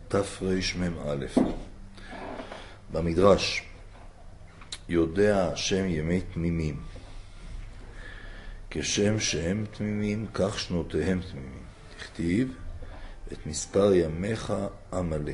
תרמ"א. במדרש, יודע השם ימי תמימים. כשם שהם תמימים, כך שנותיהם תמימים. תכתיב את מספר ימיך המלא.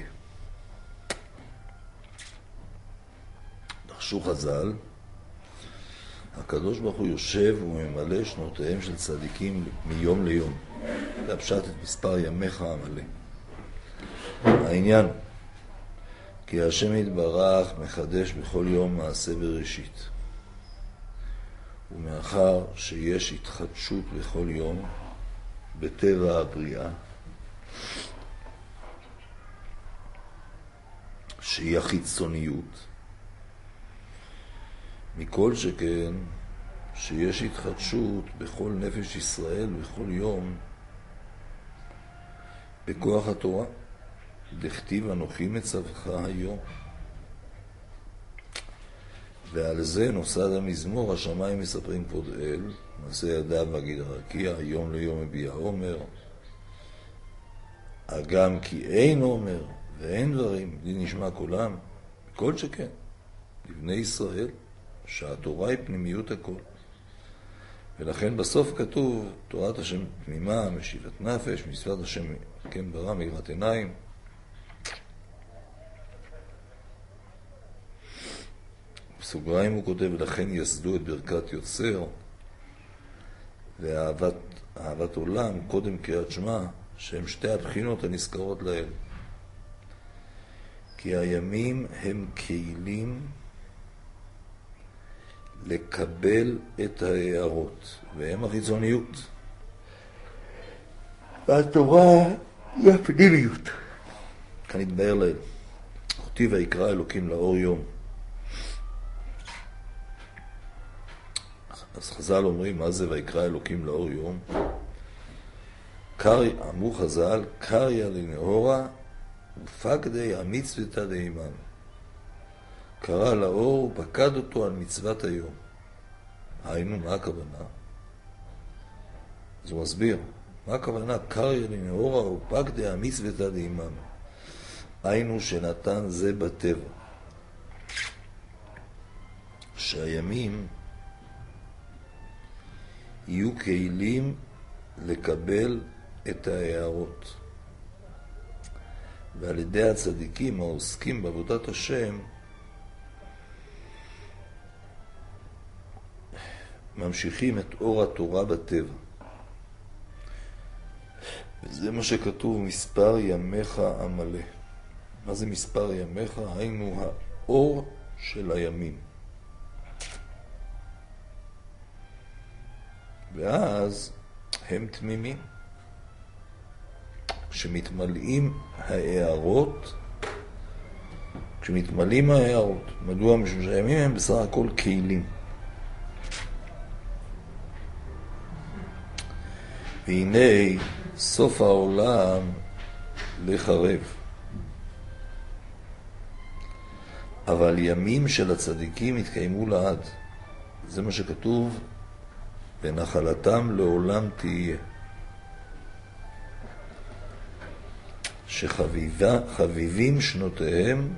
דרשו חז"ל, הקדוש ברוך הוא יושב וממלא שנותיהם של צדיקים מיום ליום. זה הפשט את מספר ימיך המלא. העניין, כי השם יתברך מחדש בכל יום מעשה בראשית. ומאחר שיש התחדשות בכל יום בטבע הבריאה, שהיא החיצוניות, מכל שכן שיש התחדשות בכל נפש ישראל בכל יום בכוח התורה. דכתיב אנוכי מצווך היום. ועל זה נוסד המזמור, השמיים מספרים כבוד אל, מעשה ידיו ואגיד הרקיע, יום ליום מביע עומר. הגם כי אין עומר ואין דברים, לי נשמע קולם, כל שכן, לבני ישראל, שהתורה היא פנימיות הכל. ולכן בסוף כתוב, תורת השם תמימה, משיבת נפש, מצוות השם כן ברא, מאירת עיניים. בסוגריים הוא כותב, ולכן יסדו את ברכת יוצר, ואהבת עולם, קודם קריאת שמע, שהם שתי הבחינות הנזכרות לאל. כי הימים הם כלים לקבל את ההערות, והם החיצוניות. והתורה היא הפנימיות. כאן יתבהר לאל. אותי ויקרא אלוקים לאור יום. אז חז"ל אומרים, מה זה ויקרא אלוקים לאור יום? אמרו חז"ל, קריא לנאורה ופקדי המצוותא דאימן. קרא לאור ופקד אותו על מצוות היום. היינו, מה הכוונה? אז הוא מסביר, מה הכוונה? קריא לנאורה ופקדי המצוותא דאימן. היינו שנתן זה בטבע. שהימים יהיו כלים לקבל את ההערות. ועל ידי הצדיקים העוסקים בעבודת השם ממשיכים את אור התורה בטבע. וזה מה שכתוב, מספר ימיך המלא. מה זה מספר ימיך? היינו האור של הימים. ואז הם תמימים. כשמתמלאים ההערות, מדוע? משום שהימים הם בסך הכל כלים. והנה סוף העולם לחרב. אבל ימים של הצדיקים התקיימו לעד. זה מה שכתוב, ונחלתם לעולם תהיה. שחביבים שנותיהם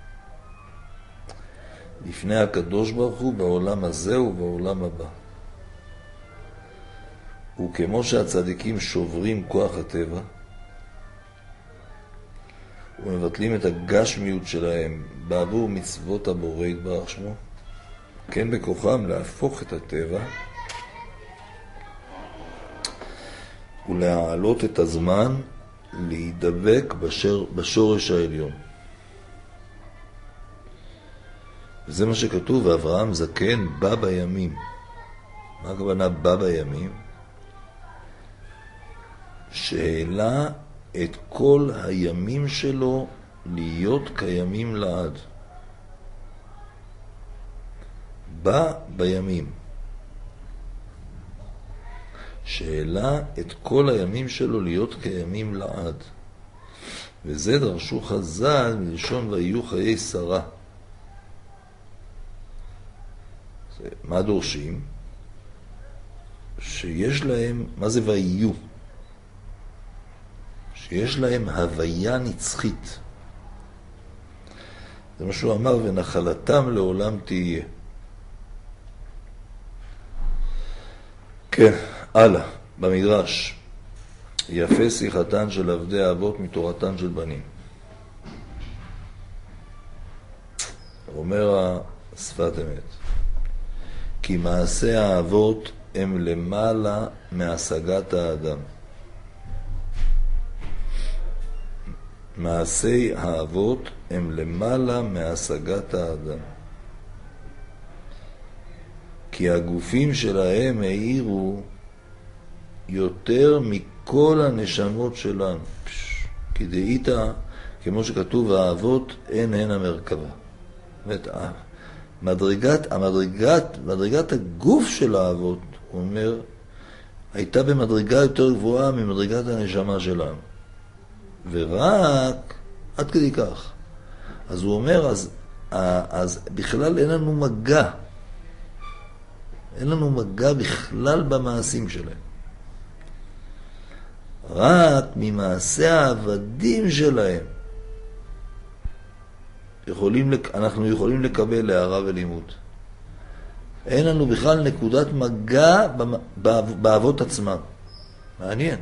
לפני הקדוש ברוך הוא בעולם הזה ובעולם הבא. וכמו שהצדיקים שוברים כוח הטבע ומבטלים את הגשמיות שלהם בעבור מצוות הבורא יתברך שמו, כן בכוחם להפוך את הטבע ולהעלות את הזמן להידבק בשורש העליון. וזה מה שכתוב, ואברהם זקן בא בימים. מה הכוונה בא בימים? שהעלה את כל הימים שלו להיות קיימים לעד. בא בימים. שהעלה את כל הימים שלו להיות קיימים לעד. וזה דרשו חז"ל מלשון ויהיו חיי שרה. מה דורשים? שיש להם, מה זה ויהיו? שיש להם הוויה נצחית. זה מה שהוא אמר, ונחלתם לעולם תהיה. כן, הלאה, במדרש. יפה שיחתן של עבדי האבות מתורתן של בנים. אומר השפת אמת, כי מעשי האבות הם למעלה מהשגת האדם. מעשי האבות הם למעלה מהשגת האדם. כי הגופים שלהם העירו יותר מכל הנשמות שלנו. כי דאית, כמו שכתוב, האבות אין הן המרכבה. זאת אומרת, מדרגת הגוף של האבות, הוא אומר, הייתה במדרגה יותר גבוהה ממדרגת הנשמה שלנו. ורק עד כדי כך. אז הוא אומר, אז בכלל אין לנו מגע. אין לנו מגע בכלל במעשים שלהם. רק ממעשי העבדים שלהם אנחנו יכולים לקבל הערה ולימוד. אין לנו בכלל נקודת מגע באבות עצמם. מעניין.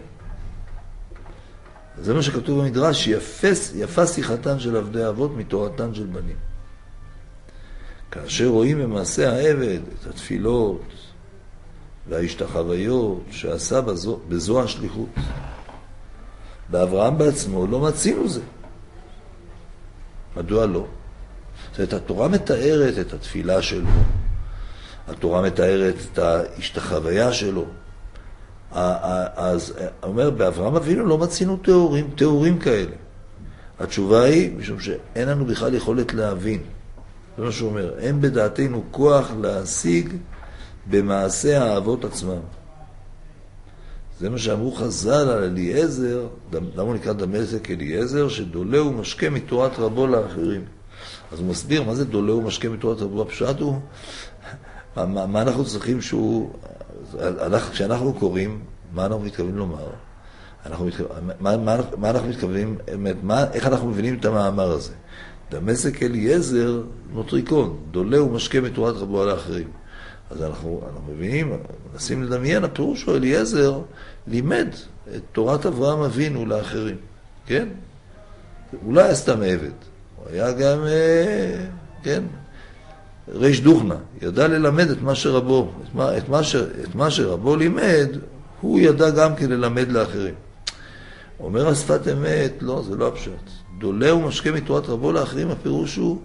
זה מה שכתוב במדרש, יפה שיחתן של עבדי אבות מתורתן של בנים. כאשר רואים במעשה העבד את התפילות וההשתחוויות שעשה בזו השליחות, באברהם בעצמו לא מצינו זה. מדוע לא? זאת אומרת, התורה מתארת את התפילה שלו, התורה מתארת את ההשתחוויה שלו. אז אומר, באברהם אבינו לא מצינו תיאורים כאלה. התשובה היא, משום שאין לנו בכלל יכולת להבין. זה מה שהוא אומר, אין בדעתנו כוח להשיג במעשה האבות עצמם. זה מה שאמרו חז"ל על אליעזר, למה הוא נקרא דמשק אליעזר, שדולה ומשקה מתורת רבו לאחרים. אז הוא מסביר מה זה דולה ומשקה מתורת רבו. הפשט הוא, מה אנחנו צריכים שהוא, כשאנחנו קוראים, מה אנחנו מתכוונים לומר? מה אנחנו מתכוונים, איך אנחנו מבינים את המאמר הזה? דמשק אליעזר נוטריקון, דולה ומשקה מתורת רבו לאחרים. אז אנחנו מבינים, מנסים לדמיין, הפירוש הוא אליעזר לימד את תורת אברהם אבינו לאחרים, כן? אולי היה סתם עבד, הוא היה גם, כן, ריש דוכנה, ידע ללמד את מה שרבו, את מה שרבו לימד, הוא ידע גם כן ללמד לאחרים. אומר השפת אמת, לא, זה לא הפשט. דולה ומשקה מתורת רבו לאחרים, הפירוש הוא,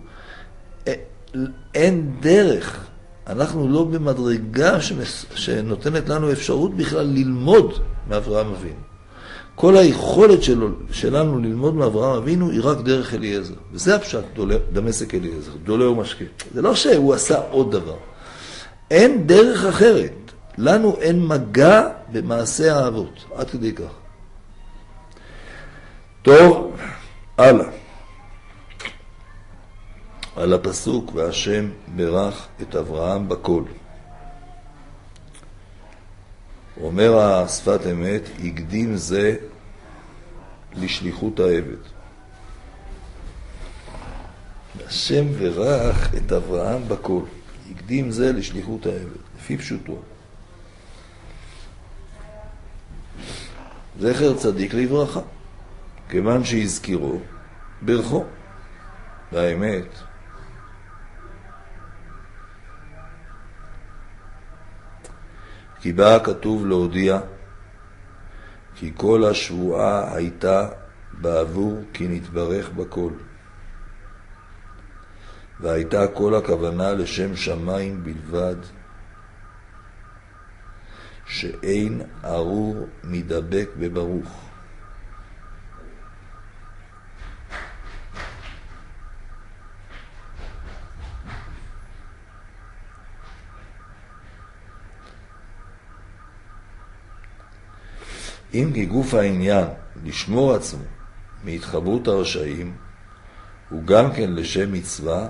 אין דרך. אנחנו לא במדרגה שנותנת לנו אפשרות בכלל ללמוד מאברהם אבינו. כל היכולת שלנו ללמוד מאברהם אבינו היא רק דרך אליעזר. וזה הפשט, דמשק אליעזר, דולה ומשקה. זה לא שהוא עשה עוד דבר. אין דרך אחרת. לנו אין מגע במעשה האבות. עד כדי כך. טוב, הלאה. על הפסוק, והשם ברך את אברהם בכל. אומר השפת אמת, הקדים זה לשליחות העבד. השם ברך את אברהם בכל. הקדים זה לשליחות העבד, לפי פשוטו. זכר צדיק לברכה, כיוון שהזכירו, ברכו. והאמת, כי בא כתוב להודיע, כי כל השבועה הייתה בעבור כי נתברך בכל. והייתה כל הכוונה לשם שמיים בלבד, שאין ארור מדבק בברוך. אם כי גוף העניין לשמור עצמו מהתחברות הרשעים, הוא גם כן לשם מצווה,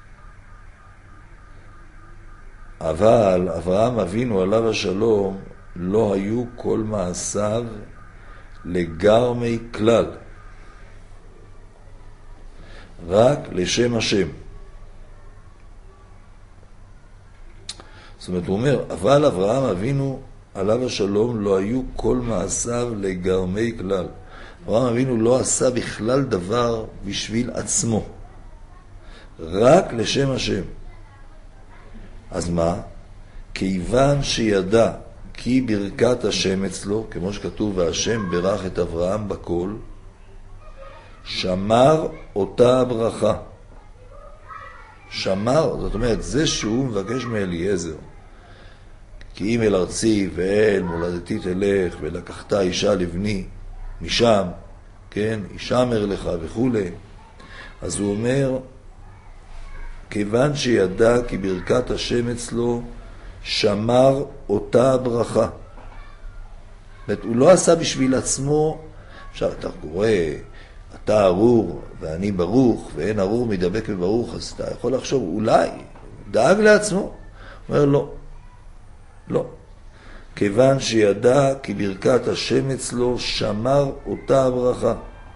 אבל אברהם אבינו עליו השלום לא היו כל מעשיו לגרמי כלל, רק לשם השם. זאת אומרת, הוא אומר, אבל אברהם אבינו עליו השלום לא היו כל מעשיו לגרמי כלל. אברהם אבינו לא עשה בכלל דבר בשביל עצמו, רק לשם השם. אז מה? כיוון שידע כי ברכת השם אצלו, כמו שכתוב, והשם ברך את אברהם בכל, שמר אותה הברכה. שמר, זאת אומרת, זה שהוא מבקש מאליעזר, כי אם אל ארצי ואל מולדתי תלך ולקחת אישה לבני משם, כן, ישמר לך וכו'. אז הוא אומר, כיוון שידע כי ברכת השם אצלו, שמר אותה הברכה. הוא לא עשה בשביל עצמו. עכשיו אתה קורא, אתה ארור ואני ברוך, ואין ארור מדבק בברוך, אז אתה יכול לחשוב, אולי דאג לעצמו. הוא אומר, לא, לא. כיוון שידע כי ברכת השם אצלו, שמר אותה הברכה.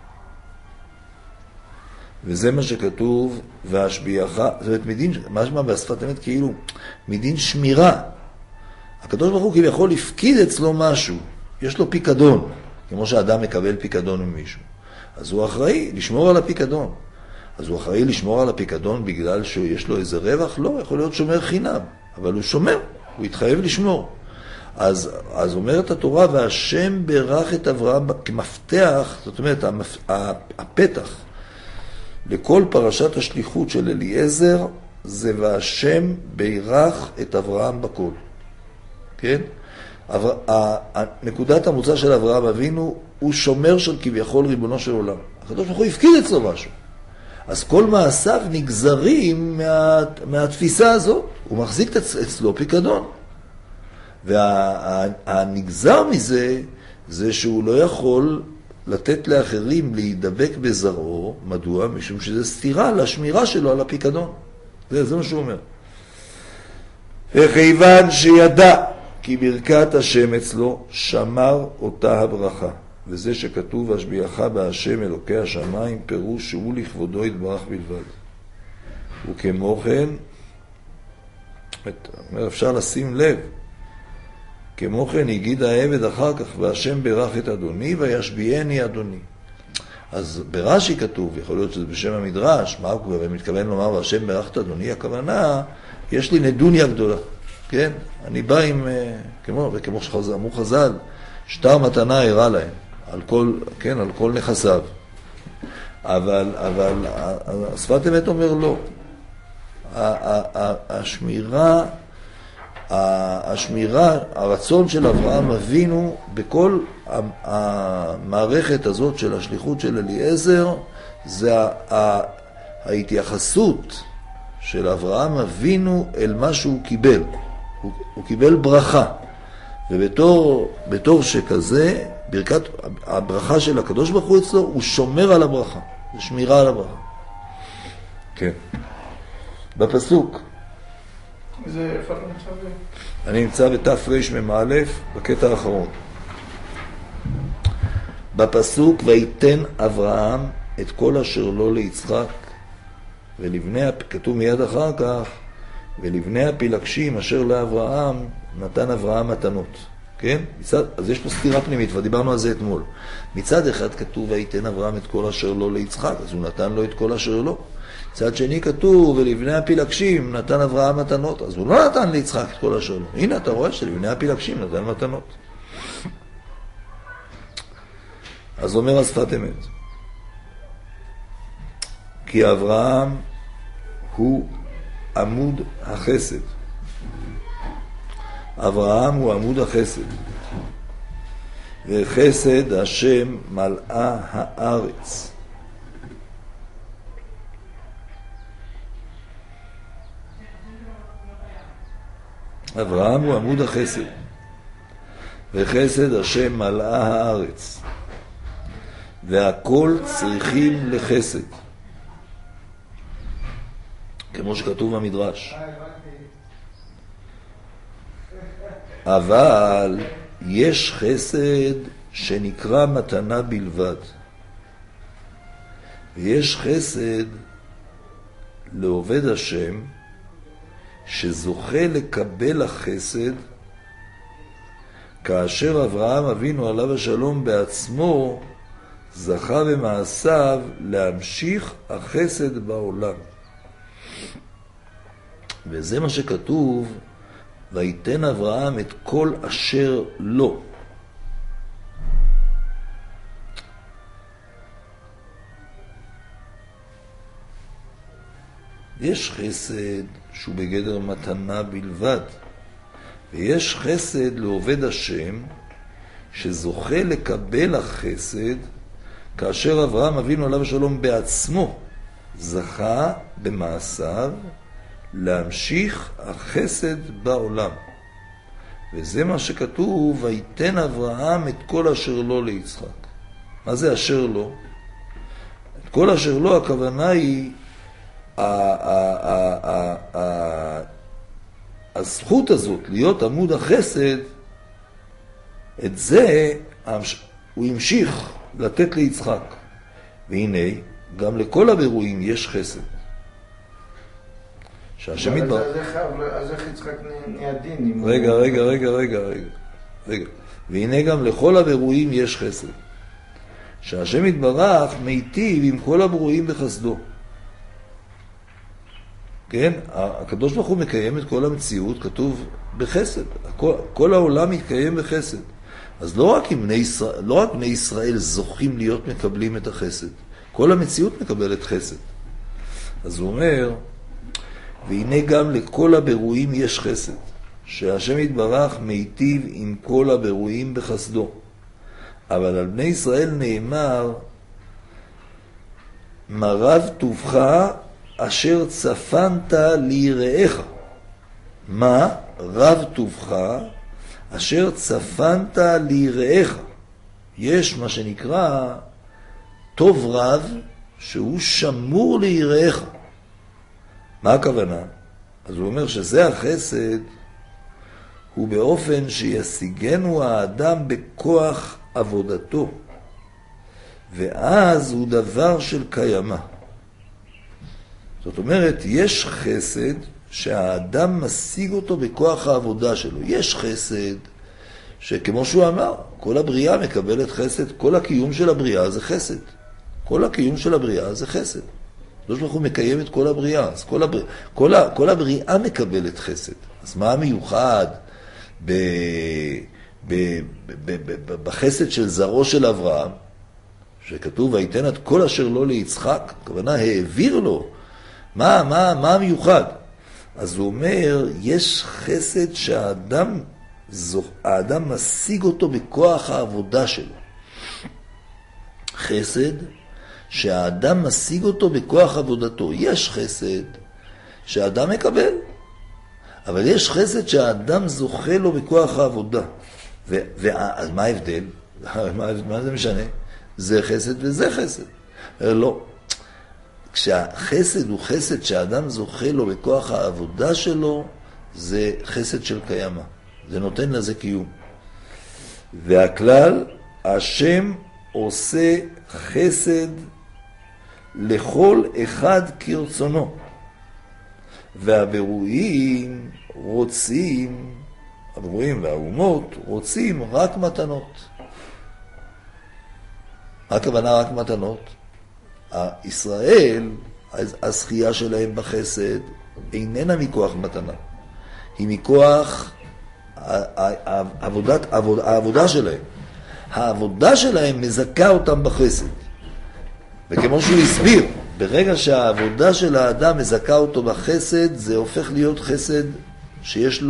וזה מה שכתוב, והשביעך, זאת אומרת, מדין, משמע בשפת אמת כאילו, מדין שמירה. הקדוש ברוך הוא כביכול הפקיד אצלו משהו, יש לו פיקדון, כמו שאדם מקבל פיקדון ממישהו. אז הוא אחראי לשמור על הפיקדון. אז הוא אחראי לשמור על הפיקדון בגלל שיש לו איזה רווח? לא, יכול להיות שומר חינם, אבל הוא שומר, הוא התחייב לשמור. אז אומרת התורה, והשם ברך את אברהם כמפתח, זאת אומרת, הפתח לכל פרשת השליחות של אליעזר, זה והשם ברך את אברהם בכל. כן? נקודת המוצא של אברהם אבינו הוא שומר של כביכול ריבונו של עולם. הקדוש ברוך הוא הפקיד אצלו משהו. אז כל מעשיו נגזרים מהתפיסה הזאת. הוא מחזיק אצלו פיקדון. והנגזר מזה זה שהוא לא יכול לתת לאחרים להידבק בזרעו. מדוע? משום שזה סתירה לשמירה שלו על הפיקדון. זה מה שהוא אומר. וכיוון שידע כי ברכת השם אצלו, שמר אותה הברכה. וזה שכתוב, והשביעך בהשם אלוקי השמיים, פירוש שהוא לכבודו יתברך בלבד. וכמו כן, אפשר לשים לב, כמו כן הגיד העבד אחר כך, והשם ברך את אדוני וישביעני אדוני. אז ברש"י כתוב, יכול להיות שזה בשם המדרש, מה הוא מתכוון לומר, והשם ברך את אדוני, הכוונה, יש לי נדוניה גדולה. כן, אני בא עם, וכמו שאמרו חז"ל, שטר מתנה הראה להם, על כל נכסיו. אבל שפת אמת אומר לא. השמירה, הרצון של אברהם אבינו בכל המערכת הזאת של השליחות של אליעזר, זה ההתייחסות של אברהם אבינו אל מה שהוא קיבל. הוא קיבל ברכה, ובתור שכזה, הברכה של הקדוש ברוך הוא אצלו, הוא שומר על הברכה, זה שמירה על הברכה. כן. בפסוק. איפה אתה נמצא? אני נמצא בתרמ"א, בקטע האחרון. בפסוק, ויתן אברהם את כל אשר לו ליצחק, ולבני, כתוב מיד אחר כך, ולבני הפילגשים אשר לאברהם נתן אברהם מתנות. כן? אז יש פה סתירה פנימית, ודיברנו על זה אתמול. מצד אחד כתוב, ויתן אברהם את כל אשר לו ליצחק, אז הוא נתן לו את כל אשר לו. מצד שני כתוב, ולבני הפילגשים נתן אברהם מתנות, אז הוא לא נתן ליצחק את כל אשר לו. הנה אתה רואה שלבני הפילגשים נתן מתנות. אז אומר השפת אמת, כי אברהם הוא עמוד החסד. אברהם הוא עמוד החסד. וחסד השם מלאה הארץ. אברהם הוא עמוד החסד. וחסד השם מלאה הארץ. והכל צריכים לחסד. כמו שכתוב במדרש. אבל יש חסד שנקרא מתנה בלבד, ויש חסד לעובד השם שזוכה לקבל החסד כאשר אברהם אבינו עליו השלום בעצמו זכה במעשיו להמשיך החסד בעולם. וזה מה שכתוב, ויתן אברהם את כל אשר לו. יש חסד שהוא בגדר מתנה בלבד, ויש חסד לעובד השם שזוכה לקבל החסד כאשר אברהם אבינו עליו השלום בעצמו זכה במעשיו להמשיך החסד בעולם. וזה מה שכתוב, ויתן אברהם את כל אשר לו ליצחק. מה זה אשר לו? את כל אשר לו הכוונה היא הזכות הזאת להיות עמוד החסד, את זה הוא המשיך לתת ליצחק. והנה, גם לכל הבירואים יש חסד. שהשם יתברך... אז איך יצחק נהיה דין? רגע. והנה גם לכל הבירואים יש חסד. שהשם יתברך מיטיב עם כל הבירואים בחסדו. כן? הקדוש ברוך הוא מקיים את כל המציאות, כתוב בחסד. כל העולם מתקיים בחסד. אז לא רק בני ישראל זוכים להיות מקבלים את החסד. כל המציאות מקבלת חסד. אז הוא אומר, והנה גם לכל הבירואים יש חסד, שהשם יתברך מיטיב עם כל הבירואים בחסדו. אבל על בני ישראל נאמר, מה רב טובך אשר צפנת ליראיך. מה רב טובך אשר צפנת ליראיך. יש מה שנקרא טוב רב שהוא שמור ליראיך. מה הכוונה? אז הוא אומר שזה החסד הוא באופן שישיגנו האדם בכוח עבודתו, ואז הוא דבר של קיימה. זאת אומרת, יש חסד שהאדם משיג אותו בכוח העבודה שלו. יש חסד שכמו שהוא אמר, כל הבריאה מקבלת חסד, כל הקיום של הבריאה זה חסד. כל הקיום של הבריאה זה חסד. הקדוש ברוך הוא מקיים את כל הבריאה, אז כל הבריאה מקבלת חסד. אז מה המיוחד בחסד של זרעו של אברהם, שכתוב ויתן את כל אשר לו ליצחק, הכוונה העביר לו, מה המיוחד? אז הוא אומר, יש חסד שהאדם משיג אותו בכוח העבודה שלו. חסד שהאדם משיג אותו בכוח עבודתו. יש חסד שהאדם מקבל, אבל יש חסד שהאדם זוכה לו בכוח העבודה. אז מה ההבדל? מה זה משנה? זה חסד וזה חסד. לא. כשהחסד הוא חסד שהאדם זוכה לו בכוח העבודה שלו, זה חסד של קיימה. זה נותן לזה קיום. והכלל, השם עושה חסד לכל אחד כרצונו. והבירואים והאומות רוצים רק מתנות. מה הכוונה רק מתנות? ישראל, הזכייה שלהם בחסד איננה מכוח מתנה. היא מכוח העבודה שלהם. העבודה שלהם מזכה אותם בחסד. וכמו שהוא הסביר, ברגע שהעבודה של האדם מזכה אותו בחסד, זה הופך להיות חסד שיש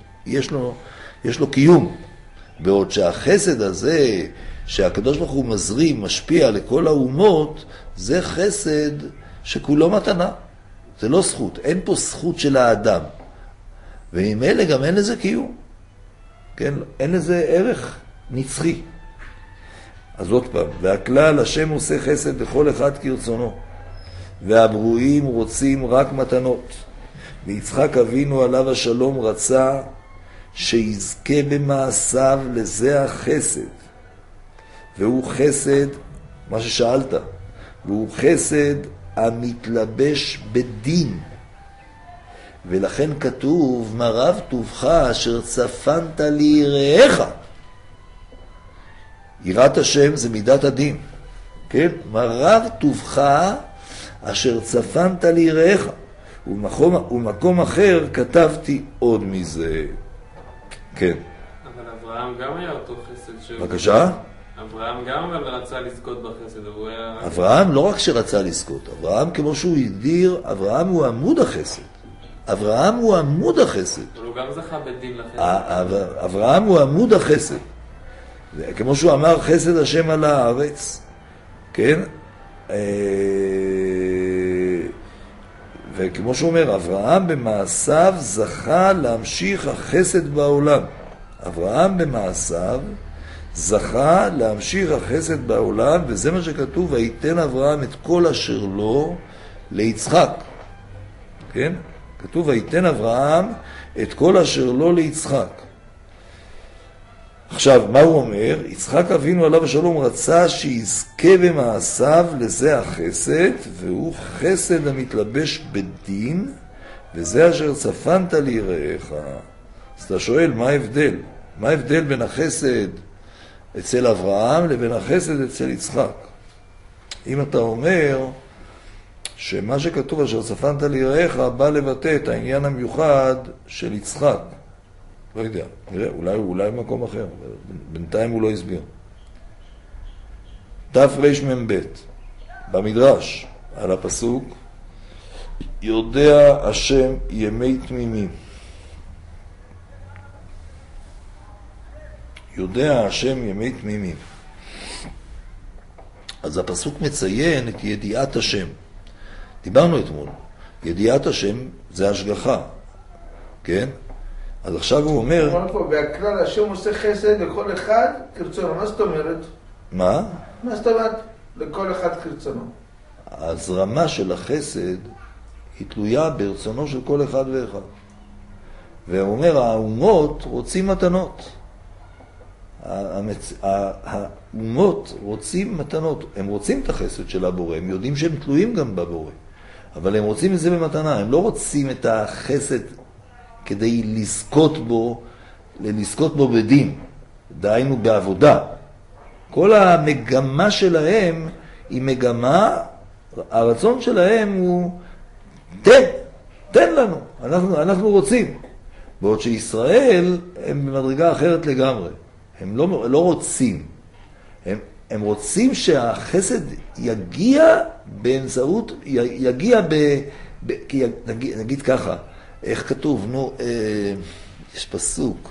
לו קיום. בעוד שהחסד הזה, שהקדוש ברוך הוא מזרים, משפיע לכל האומות, זה חסד שכולו מתנה. זה לא זכות. אין פה זכות של האדם. וממילא גם אין לזה קיום. כן? אין לזה ערך נצחי. אז עוד פעם, והכלל, השם עושה חסד לכל אחד כרצונו. והברואים רוצים רק מתנות. ויצחק אבינו עליו השלום רצה שיזכה במעשיו לזה החסד. והוא חסד, מה ששאלת, והוא חסד המתלבש בדין. ולכן כתוב, מה רב טובך אשר צפנת ליראיך. יראת השם זה מידת הדין. כן? מה רב טובך אשר צפנת ליראיך. ומקום אחר כתבתי עוד מזה. כן. אבל אברהם גם היה אותו חסד שהוא... בבקשה? אברהם גם אבל רצה לזכות בחסד. אברהם לא רק שרצה לזכות, אברהם כמו שהוא הגדיר, אברהם הוא עמוד החסד. אברהם הוא עמוד החסד. אבל הוא גם זכה בדין לחסד. אברהם הוא עמוד החסד. כמו שהוא אמר, חסד השם על הארץ. כן? וכמו שהוא אומר, אברהם במעשיו זכה להמשיך החסד בעולם. אברהם במעשיו זכה להמשיך החסד בעולם, וזה מה שכתוב, ויתן אברהם את כל אשר לו ליצחק. כן? כתוב, ויתן אברהם את כל אשר לו ליצחק. עכשיו, מה הוא אומר? יצחק אבינו עליו השלום רצה שיזכה במעשיו לזה החסד, והוא חסד המתלבש בדין, וזה אשר צפנת ליראיך. אז אתה שואל, מה ההבדל? מה ההבדל בין החסד אצל אברהם לבין החסד אצל יצחק? אם אתה אומר שמה שכתוב אשר צפנת ליראיך בא לבטא את העניין המיוחד של יצחק, לא יודע, נראה, אולי מקום אחר, בינתיים הוא לא הסביר. דף רמ"ב, במדרש, על הפסוק, יודע השם ימי תמימים. יודע השם ימי תמימים. אז הפסוק מציין את ידיעת השם. דיברנו אתמול, ידיעת השם זה השגחה, כן? אז עכשיו הוא אומר... והכלל השם עושה חסד לכל אחד כרצונו. מה זאת אומרת? מה? מה זאת אומרת? לכל אחד כרצונו. הזרמה של החסד היא תלויה ברצונו של כל אחד ואחד. והוא אומר, האומות רוצים מתנות. האומות רוצים מתנות. הם רוצים את החסד של הבורא, הם יודעים שהם תלויים גם בבורא. אבל הם רוצים את זה במתנה, הם לא רוצים את החסד כדי לזכות בו בדין, דהיינו בעבודה. כל המגמה שלהם היא מגמה, הרצון שלהם הוא תן לנו, אנחנו רוצים. בעוד שישראל הם במדרגה אחרת לגמרי, הם לא רוצים, הם רוצים שהחסד יגיע באמצעות, נגיד ככה, איך כתוב, יש פסוק,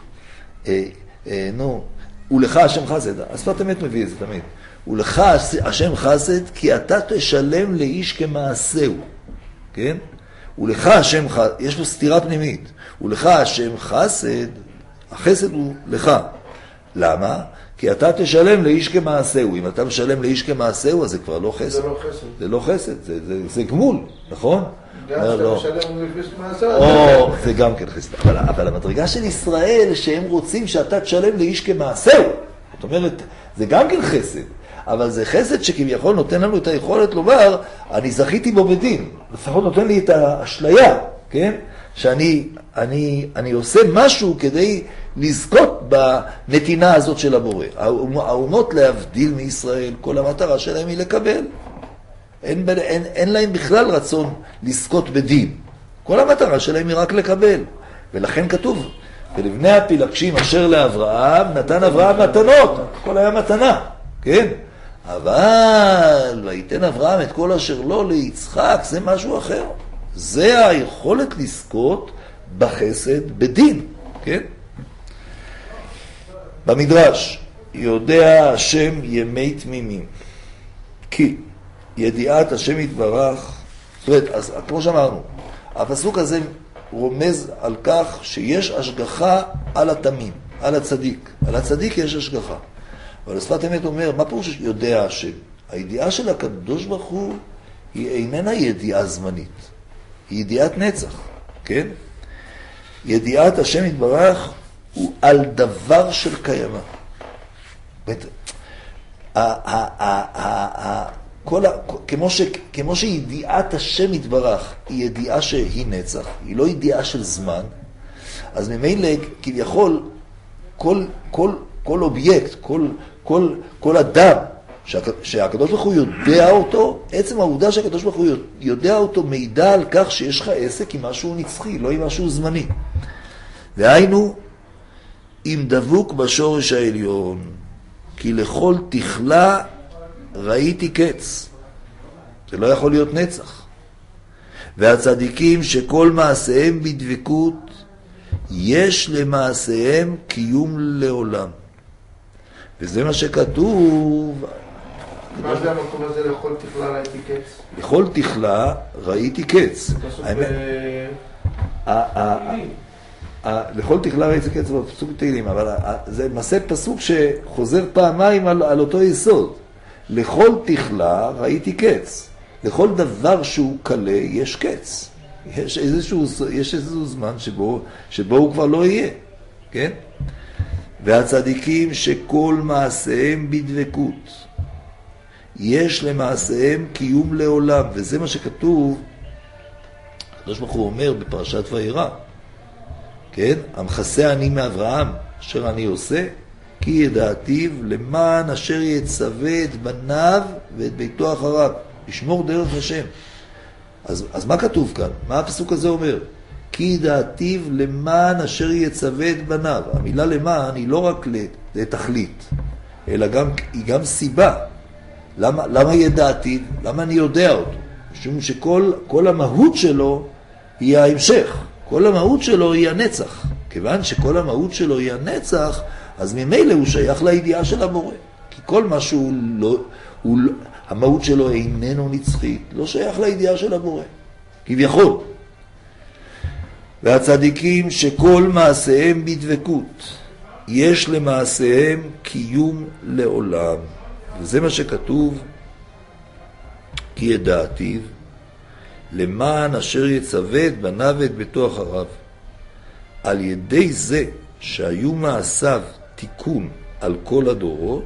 ולך השם חסד, השפת אמת מביא את זה תמיד, ולך השם חסד כי אתה תשלם לאיש כמעשהו, כן? ולך השם חסד, יש פה סתירה פנימית, ולך השם חסד, החסד הוא לך. למה? כי אתה תשלם לאיש כמעשהו. אם אתה משלם לאיש כמעשהו, אז זה כבר לא חסד. זה לא חסד. זה לא חסד, זה גמול, נכון? גם שאתה משלם לאיש כמעשהו. זה גם כן חסד. אבל המדרגה של ישראל, שהם רוצים שאתה תשלם לאיש כמעשהו. זאת אומרת, זה גם כן חסד. אבל זה חסד שכביכול נותן לנו את היכולת לומר, אני זכיתי בו בדין. לפחות נותן לי את האשליה, כן? שאני עושה משהו כדי לזכות בנתינה הזאת של הבורא. האומות להבדיל מישראל, כל המטרה שלהם היא לקבל. אין להם בכלל רצון לזכות בדין. כל המטרה שלהם היא רק לקבל. ולכן כתוב, ולבני הפילגשים אשר לאברהם, נתן אברהם מתנות. הכל היה מתנה, כן? אבל ויתן אברהם את כל אשר לו ליצחק, זה משהו אחר. זה היכולת לזכות בחסד בדין, כן? במדרש, יודע השם ימי תמימים, כי ידיעת השם יתברך, זאת אומרת, אז כמו שאמרנו, הפסוק הזה רומז על כך שיש השגחה על התמים, על הצדיק. על הצדיק יש השגחה. אבל השפת אמת אומר, מה פירוש יודע השם? הידיעה של הקדוש ברוך הוא היא איננה ידיעה זמנית, היא ידיעת נצח, כן? ידיעת השם יתברך הוא על דבר של קיימה. כמו שידיעת השם יתברך היא ידיעה שהיא נצח, היא לא ידיעה של זמן, אז ממילא כביכול כל אובייקט, כל אדם שהקדוש ברוך הוא יודע אותו, עצם העובדה שהקדוש ברוך הוא יודע אותו מעידה על כך שיש לך עסק עם משהו נצחי, לא עם משהו זמני. והיינו, אם דבוק בשורש העליון, כי לכל תכלה ראיתי קץ. זה לא יכול להיות נצח. והצדיקים שכל מעשיהם בדבקות, יש למעשיהם קיום לעולם. וזה מה שכתוב. מה זה המקום הזה לכל תכלה ראיתי קץ? לכל תכלה ראיתי קץ. לכל תכלה ראיתי קץ בפסוק תהילים, אבל זה למעשה פסוק שחוזר פעמיים על אותו יסוד. לכל תכלה ראיתי קץ. לכל דבר שהוא קלה יש קץ. יש איזשהו זמן שבו הוא כבר לא יהיה, כן? והצדיקים שכל מעשיהם בדבקות, יש למעשיהם קיום לעולם, וזה מה שכתוב, הקדוש ברוך הוא אומר בפרשת וירא, כן? המכסה אני מאברהם, אשר אני עושה, כי ידעתיו למען אשר יצווה את בניו ואת ביתו אחריו, לשמור דרך השם. אז מה כתוב כאן? מה הפסוק הזה אומר? כי ידעתיו למען אשר יצווה את בניו. המילה למען היא לא רק לתכלית, אלא היא גם סיבה. למה ידעתיו? למה אני יודע אותו? משום שכל המהות שלו היא ההמשך. כל המהות שלו היא הנצח. כיוון שכל המהות שלו היא הנצח, אז ממילא הוא שייך לידיעה של הבורא. כי כל מה שהוא לא, המהות שלו איננו נצחית, לא שייך לידיעה של הבורא. כביכול. והצדיקים שכל מעשיהם בדבקות, יש למעשיהם קיום לעולם. וזה מה שכתוב, כי ידעתיו, למען אשר יצווה את בניו ואת ביתו אחריו. על ידי זה שהיו מעשיו תיקון על כל הדורות,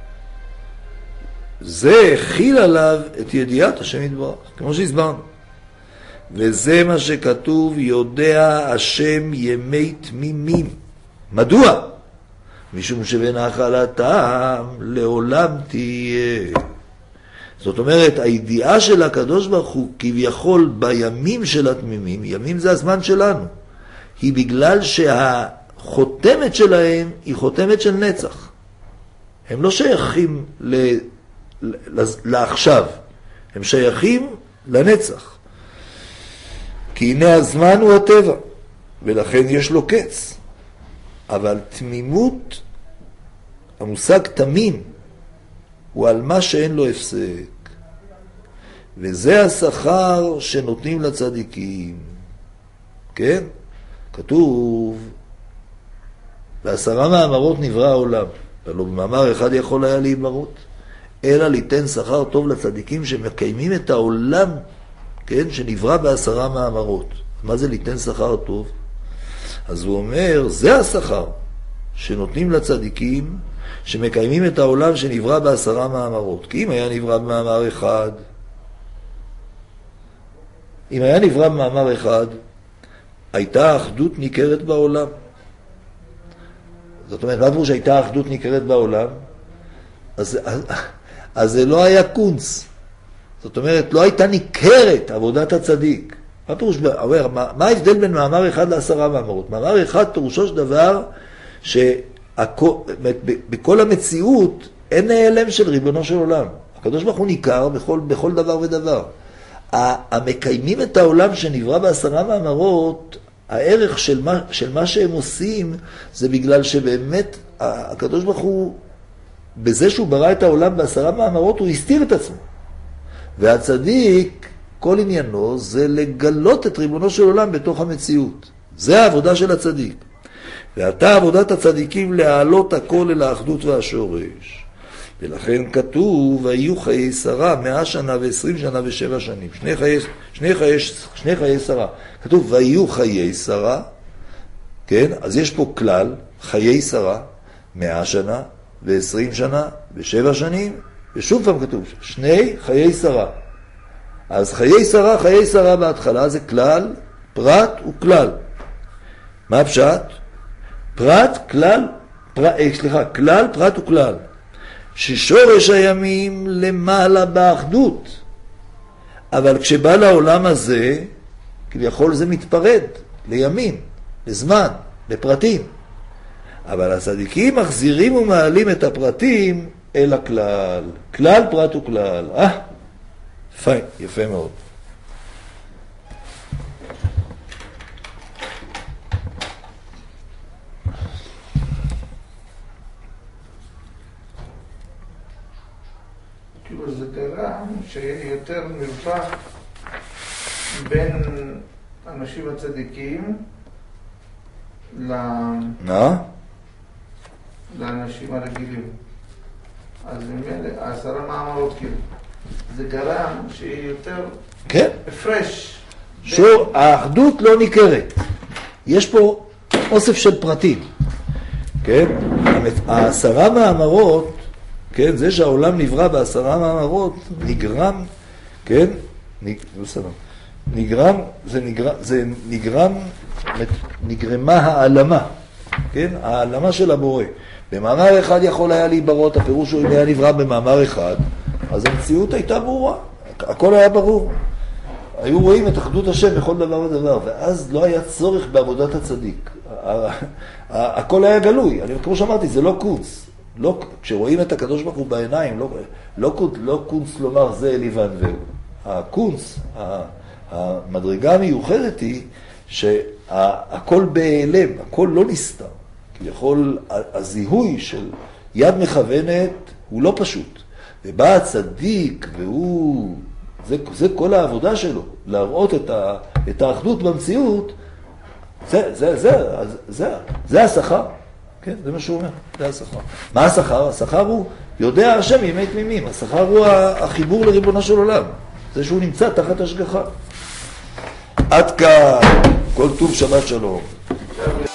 זה הכיל עליו את ידיעת השם יתברך, כמו שהסברנו. וזה מה שכתוב, יודע השם ימי תמימים. מדוע? משום שבנחלתם לעולם תהיה. זאת אומרת, הידיעה של הקדוש ברוך הוא כביכול בימים של התמימים, ימים זה הזמן שלנו, היא בגלל שהחותמת שלהם היא חותמת של נצח. הם לא שייכים לעכשיו, הם שייכים לנצח. כי הנה הזמן הוא הטבע, ולכן יש לו קץ. אבל תמימות, המושג תמים, הוא על מה שאין לו הפסק. וזה השכר שנותנים לצדיקים. כן? כתוב, ב10 מאמרות נברא העולם. ולא במאמר אחד יכול היה להימרות, אלא ליתן שכר טוב לצדיקים שמקיימים את העולם, כן? שנברא ב10 מאמרות. מה זה ליתן שכר טוב? אז הוא אומר, זה השכר שנותנים לצדיקים שמקיימים את העולם שנברא ב10 מאמרות. כי אם היה נברא במאמר אחד, הייתה אחדות ניכרת בעולם. זאת אומרת, מה פירוש שהייתה אחדות ניכרת בעולם? אז זה לא היה קונץ. זאת אומרת, לא הייתה ניכרת עבודת הצדיק. מה פירוש? מה ההבדל בין מאמר אחד ל10 מאמרות? מאמר אחד פירושו של דבר שבכל המציאות אין נעלם של ריבונו של עולם. הקדוש ברוך הוא ניכר בכל דבר ודבר. המקיימים את העולם שנברא ב10 מאמרות, הערך של מה שהם עושים זה בגלל שבאמת הקדוש ברוך הוא, בזה שהוא ברא את העולם ב10 מאמרות, הוא הסתיר את עצמו. והצדיק, כל עניינו זה לגלות את ריבונו של עולם בתוך המציאות. זה העבודה של הצדיק. ועתה עבודת הצדיקים להעלות הכל אל האחדות והשורש. ולכן כתוב, ויהיו חיי שרה 100 שנה ו20 שנה ו7 שנים. שני חיי שרה. כתוב, ויהיו חיי שרה, כן? אז יש פה כלל, חיי שרה, 100 שנה, ו20 שנה, ו7 שנים, ושוב פעם כתוב, 2 חיי שרה. אז חיי שרה בהתחלה זה כלל, פרט וכלל. מה הפשט? כלל, פרט וכלל. ששורש הימים למעלה באחדות. אבל כשבא לעולם הזה, כביכול זה מתפרד לימים, לזמן, לפרטים. אבל הצדיקים מחזירים ומעלים את הפרטים אל הכלל. כלל, פרט וכלל. יפה מאוד. כאילו זה גרם שיותר מרווח בין אנשים הצדיקים לאנשים הרגילים. אז ממילא 10 מאמרות כאילו. זה גרם שיהיה יותר הפרש. האחדות לא ניכרת. יש פה אוסף של פרטים. כן? 10 מאמרות, כן? זה שהעולם נברא ב10 מאמרות נגרם, כן? נגרמה העלמה, כן? העלמה של הבורא. במאמר אחד יכול היה להיברות, הפירוש הוא אם היה נברא במאמר אחד, אז המציאות הייתה ברורה, הכל היה ברור. היו רואים את אחדות השם בכל דבר ודבר, ואז לא היה צורך בעבודת הצדיק. הכל היה גלוי. כמו שאמרתי, זה לא קונץ. כשרואים את הקדוש ברוך הוא בעיניים, לא קונץ לומר זה אליבן והוא. הקונץ, המדרגה המיוחדת היא שהכל בהיעלם, הכל לא נסתר. כביכול הזיהוי של יד מכוונת הוא לא פשוט. ובא הצדיק והוא, זה כל העבודה שלו, להראות את האחדות במציאות, זה השכר. כן, זה מה שהוא אומר, זה השכר. מה השכר? השכר הוא יודע השם ימי תמימים. השכר הוא החיבור לריבונו של עולם. זה שהוא נמצא תחת השגחה. עד כאן, כל טוב, שבת שלום.